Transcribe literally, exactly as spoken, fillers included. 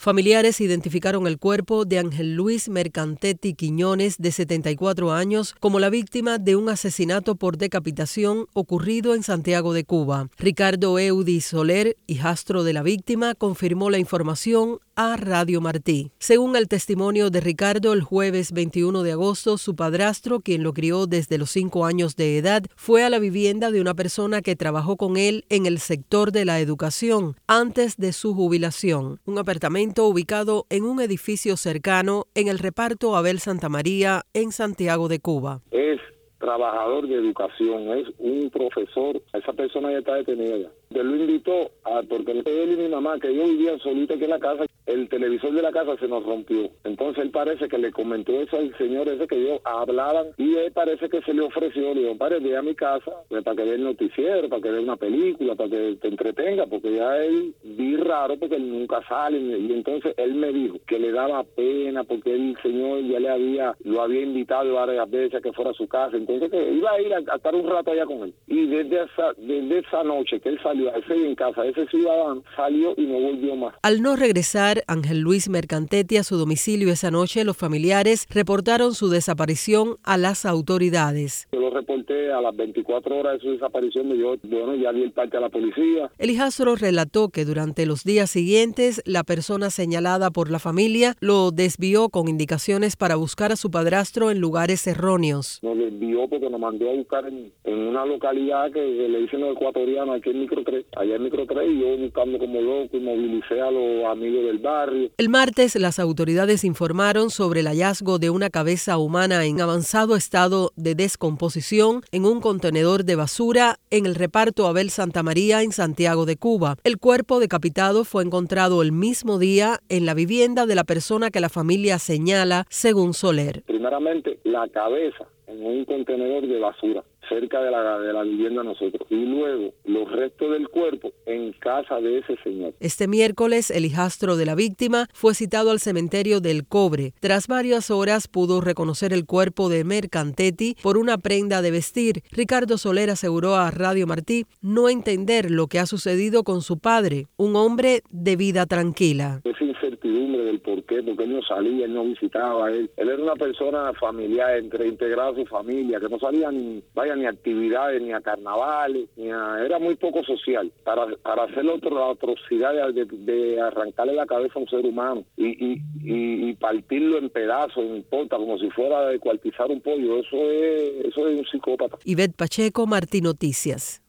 Familiares identificaron el cuerpo de Ángel Luis Mercantetti Quiñones, de setenta y cuatro años, como la víctima de un asesinato por decapitación ocurrido en Santiago de Cuba. Ricardo Eudi Soler, hijastro de la víctima, confirmó la información a Radio Martí. Según el testimonio de Ricardo, el jueves veintiuno de agosto, su padrastro, quien lo crió desde los cinco años de edad, fue a la vivienda de una persona que trabajó con él en el sector de la educación antes de su jubilación, un apartamento ubicado en un edificio cercano en el reparto Abel Santamaría, en Santiago de Cuba. Es trabajador de educación, es un profesor. Esa persona ya está detenida. Él lo invitó, a, porque él y mi mamá, que yo vivía solito aquí en la casa, el televisor de la casa se nos rompió. Entonces él parece que le comentó eso al señor ese que ellos hablaban, y él parece que se le ofreció, le dijo, padre, ve a mi casa pues, para que vea el noticiero, para que vea una película, para que te entretenga, porque ya él vi raro porque él nunca sale. Y entonces él me dijo que le daba pena porque el señor ya le había, lo había invitado varias veces a que fuera a su casa, entonces que iba a ir a, a estar un rato allá con él. Y desde esa, desde esa noche que él salió a ese en casa, ese ciudadano salió y no volvió más. Al no regresar Ángel Luis Mercantetti a su domicilio esa noche, los familiares reportaron su desaparición a las autoridades. Yo lo reporté a las veinticuatro horas de su desaparición, y yo, bueno, ya di el parte a la policía. El hijastro relató que durante los días siguientes, la persona señalada por la familia lo desvió con indicaciones para buscar a su padrastro en lugares erróneos. Nos desvió porque nos mandó a buscar en, en una localidad que, que le dicen los ecuatorianos, aquí en Micro tres, allá en Micro tres, y yo buscando como loco y movilicé a los amigos del barrio. El martes, las autoridades informaron sobre el hallazgo de una cabeza humana en avanzado estado de descomposición en un contenedor de basura en el reparto Abel Santamaría, en Santiago de Cuba. El cuerpo decapitado fue encontrado el mismo día en la vivienda de la persona que la familia señala, según Soler. Primeramente, la cabeza en un contenedor de basura cerca de la, de la vivienda de nosotros, y luego los restos del cuerpo en casa de ese señor. Este miércoles, el hijastro de la víctima fue citado al cementerio del Cobre. Tras varias horas pudo reconocer el cuerpo de Mercantetti por una prenda de vestir. Ricardo Soler aseguró a Radio Martí no entender lo que ha sucedido con su padre, un hombre de vida tranquila. Esa incertidumbre del por qué, porque él no salía, él no visitaba a él. Él era una persona familiar, entre integrada a su familia, que no salía ni, vaya, ni a actividades, ni a carnavales, ni a, era muy poco social. Para, para hacer la, la atrocidad de, de arrancarle la cabeza a un ser humano y, y, y, y partirlo en pedazos, en porta, como si fuera de cuartizar un pollo, eso es, eso es un psicópata. Ivette Pacheco, Martí Noticias.